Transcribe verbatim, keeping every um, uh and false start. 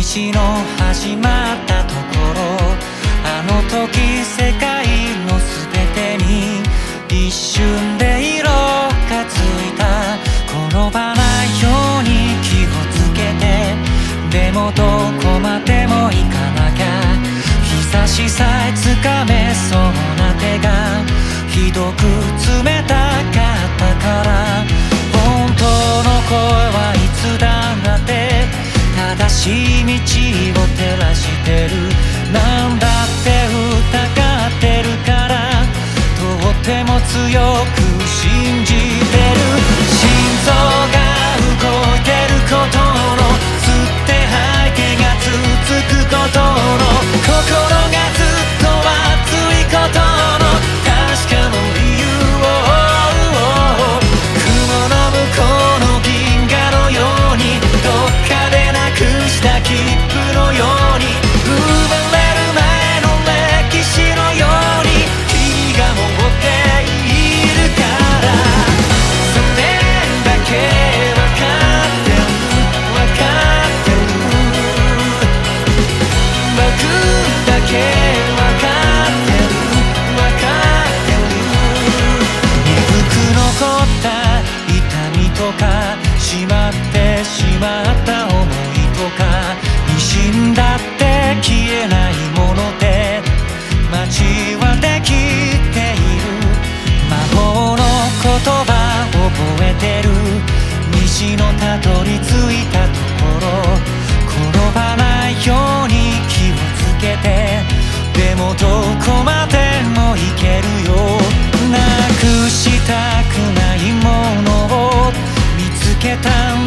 の始まったところ、あの時世界のすべてに一瞬で色がついた。転ばないように気をつけて、でもどこまでも行かなきゃ。日差しさえつかめそうな手がひどく冷たかったから、本当の声はいつだって正しい道を照らしてる。なんだって疑ってるから、とっても強く信じてる。心臓が動いてることの吸って吐いてが続くことの、心がずっと熱いことの確かな理由を、雲の向こうの銀河のように、どっかでなくした切符のように、生まれる前の歴史のように君が持っているから。それだけわかってるわかってる、僕だけわかってるわかってる。鈍く残った痛みとか、しまってしまった思いとか、に死んだって消えないもので街はできている。魔法の言葉覚えてる。虹のたどり着いたところ、転ばないように気をつけて、でもどこまでも行けるよ。なくしたくないものを見つけた